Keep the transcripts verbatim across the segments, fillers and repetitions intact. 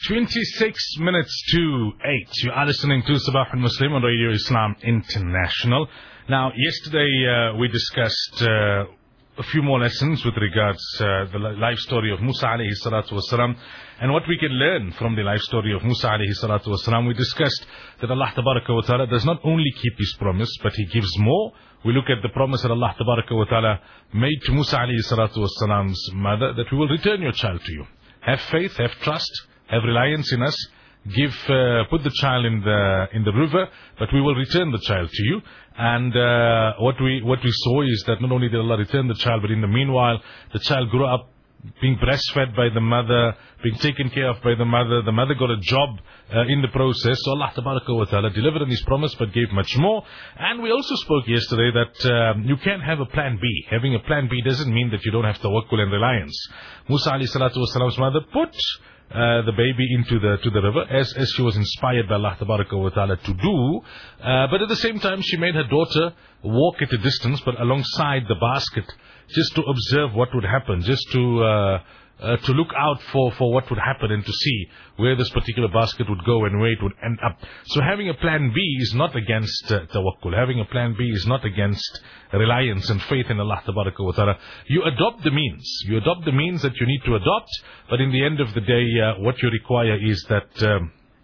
twenty-six minutes to eight. You are listening to Sabah al-Muslim on Radio Islam International. Now, yesterday uh, we discussed uh, a few more lessons with regards uh, the life story of Musa alayhi salatu wasalam and what we can learn from the life story of Musa alayhi salatu wasalam. We discussed that Allah tabaraka wa ta'ala does not only keep His promise, but He gives more. We look at the promise that Allah tabaraka wa ta'ala made to Musa alayhi salatu wasalam's mother, that we will return your child to you. Have faith, have trust, have reliance in us. Give, uh, put the child in the in the river, but we will return the child to you. And uh, what we what we saw is that not only did Allah return the child, but in the meanwhile, the child grew up being breastfed by the mother, being taken care of by the mother. The mother got a job uh, in the process. So Allah tabaraka wa ta'ala delivered on His promise, but gave much more. And we also spoke yesterday that um, you can have a plan B. Having a plan B doesn't mean that you don't have tawakkul and reliance. Musa alayhi salatu wasalam's mother put Uh, the baby into the to the river as as she was inspired by Allah tabaraka wa ta'ala to do, uh, but at the same time she made her daughter walk at a distance, but alongside the basket, just to observe what would happen, just to uh, uh, to look out for for what would happen and to see where this particular basket would go and where it would end up. So having a plan B is not against uh, tawakkul. Having a plan B is not against reliance and faith in Allah tabaraka wa ta'ala. You adopt the means. You adopt the means that you need to adopt, but in the end of the day, uh, what you require is that um,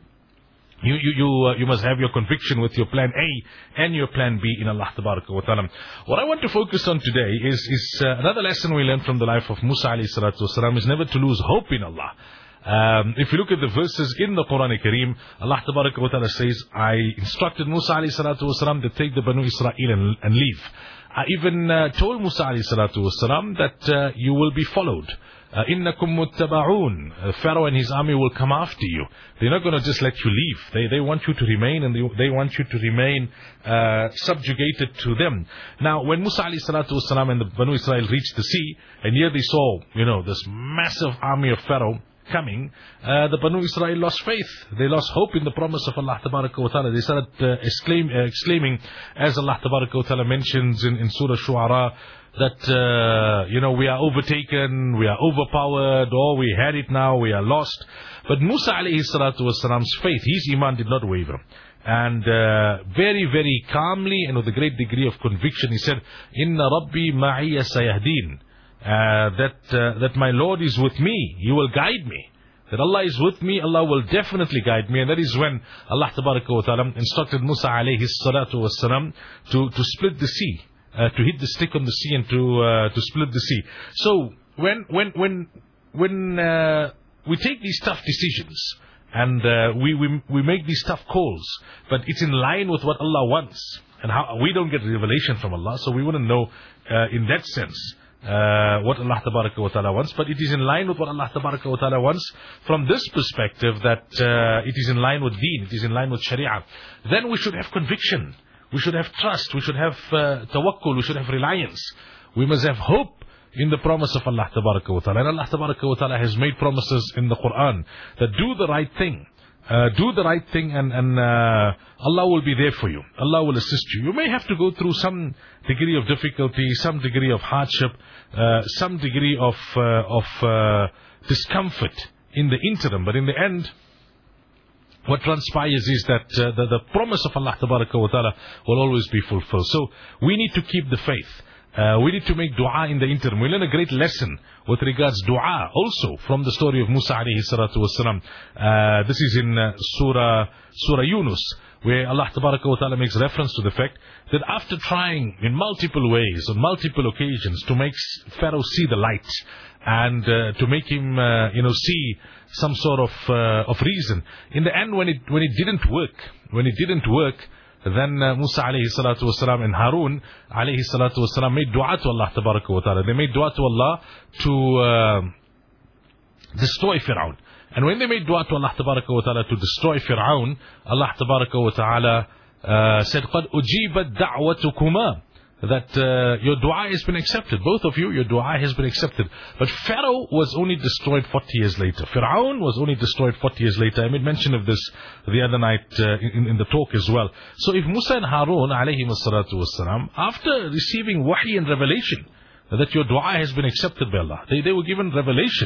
you you you, uh, you must have your conviction with your plan A and your plan B in Allah tabaraka wa ta'ala. What I want to focus on today is is uh, another lesson we learned from the life of Musa alayhi salatu wasalam is never to lose hope in Allah. Um, if you look at the verses in the Quran Kareem, Allah tabaraka wa ta'ala says, I instructed Musa alayhi salatu wasalam to take the Banu Israel and, and leave. I even uh, told Musa alayhi salatu wasalam that uh, you will be followed. Innakum muttaba'un. Pharaoh and his army will come after you. They're not going to just let you leave. They they want you to remain, and they, they want you to remain uh, subjugated to them. Now, when Musa alayhi salatu wasalam and the Banu Israel reached the sea, and here they saw, you know, this massive army of Pharaoh coming, uh, the Banu Israel lost faith. They lost hope in the promise of Allah tabaraka wa ta'ala. They started uh, exclaim, uh, exclaiming, as Allah tabaraka wa ta'ala mentions in, in Surah Shu'ara, that, uh, you know, we are overtaken, we are overpowered, or we had it now, we are lost. But Musa alayhi salatu wasalam's faith, his iman did not waver. And uh, very, very calmly and with a great degree of conviction, he said, Inna Rabbi ma'iyya sayahdeen. Uh, that uh, that my Lord is with me, He will guide me. That Allah is with me, Allah will definitely guide me. And that is when Allah tabaraka wa ta'ala instructed Musa alayhi salatu wasalam to, to split the sea, uh, to hit the stick on the sea and to uh, to split the sea. So when when when when uh, we take these tough decisions and uh, we, we we make these tough calls, but it's in line with what Allah wants, and how we don't get revelation from Allah, so we wouldn't know uh, in that sense Uh, what Allah tabaraka wa ta'ala wants, but it is in line with what Allah tabaraka wa ta'ala wants from this perspective, that uh, it is in line with deen, it is in line with sharia. Then we should have conviction, we should have trust, we should have uh, tawakkul, we should have reliance. We must have hope in the promise of Allah tabaraka wa ta'ala. And Allah tabaraka wa ta'ala has made promises in the Quran that do the right thing. Uh, do the right thing, and, and uh, Allah will be there for you. Allah will assist you. You may have to go through some degree of difficulty, some degree of hardship, uh, some degree of uh, of uh, discomfort in the interim. But in the end, what transpires is that uh, the, the promise of Allah tabaraka wa ta'ala will always be fulfilled. So we need to keep the faith. Uh, we need to make dua in the interim. We learn a great lesson with regards dua also from the story of Musa alayhi salatu wasalam. Uh, this is in uh, Surah Surah Yunus, where Allah tabaraka wa ta'ala makes reference to the fact that after trying in multiple ways, on multiple occasions, to make Pharaoh see the light and uh, to make him, uh, you know, see some sort of uh, of reason, in the end, when it when it didn't work, when it didn't work, then uh, Musa alayhi salatu wasalam and Harun alayhi salatu wasalam made dua to Allah tabaraka wa ta'ala. They made dua to Allah to uh, destroy Fir'aun. And when they made dua to Allah tabaraka wa ta'ala to destroy Fir'aun, Allah tabaraka wa ta'ala uh, said, قَدْ أُجِيبَتْ دَعْوَتُكُمَا, that uh, your dua has been accepted. Both of you, your dua has been accepted. But Pharaoh was only destroyed forty years later. Fir'aun was only destroyed forty years later. I made mention of this the other night uh, in, in the talk as well. So if Musa and Harun alayhim as-salatu was-salam, after receiving wahi and revelation that your dua has been accepted by Allah, they, they were given revelation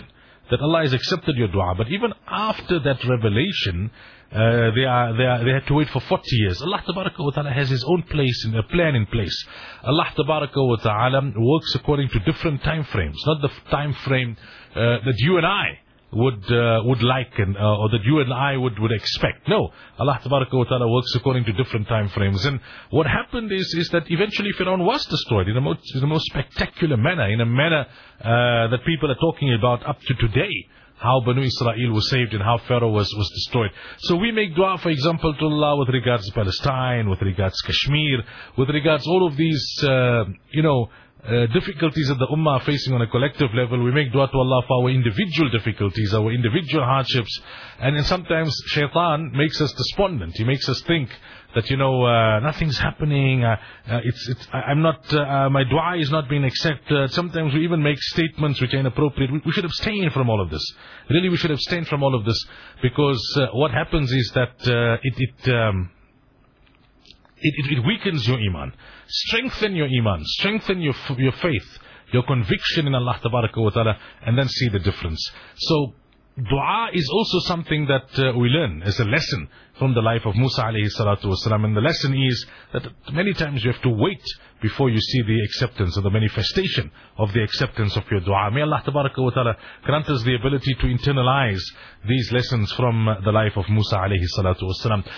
that Allah has accepted your dua. But even after that revelation, uh, they are they are they had to wait for forty years. Allah Tabaraka wa Ta'ala has His own place in a plan in place. Allah Tabaraka wa Ta'ala works according to different time frames, not the time frame uh, that you and I would uh, would like and, uh, or that you and I would, would expect. No, Allah Tabaraka wa Ta'ala works according to different time frames. And what happened is is that eventually Fir'aun was destroyed in the most, in the most spectacular manner, in a manner uh, that people are talking about up to today. How Banu Israel was saved and how Pharaoh was, was destroyed. So we make dua, for example, to Allah with regards to Palestine, with regards to Kashmir, with regards all of these, uh, you know, Uh, difficulties that the ummah are facing on a collective level. We make dua to Allah for our individual difficulties, our individual hardships. And then sometimes shaitan makes us despondent. He makes us think that, you know, uh, nothing's happening. Uh, uh, it's, it's, I, I'm not, uh, my dua is not being accepted. Sometimes we even make statements which are inappropriate. We, we should abstain from all of this. Really, we should abstain from all of this, because uh, what happens is that uh, it, it, um, It, it, it weakens your iman. Strengthen your iman. Strengthen your your faith, your conviction in Allah Tabaraka wa Ta'ala, and then see the difference. So, dua is also something that uh, we learn as a lesson from the life of Musa alayhi salatu wasalam. And the lesson is that many times you have to wait before you see the acceptance or the manifestation of the acceptance of your dua. May Allah Tabaraka wa Ta'ala grant us the ability to internalize these lessons from the life of Musa alayhi salatu wasalam.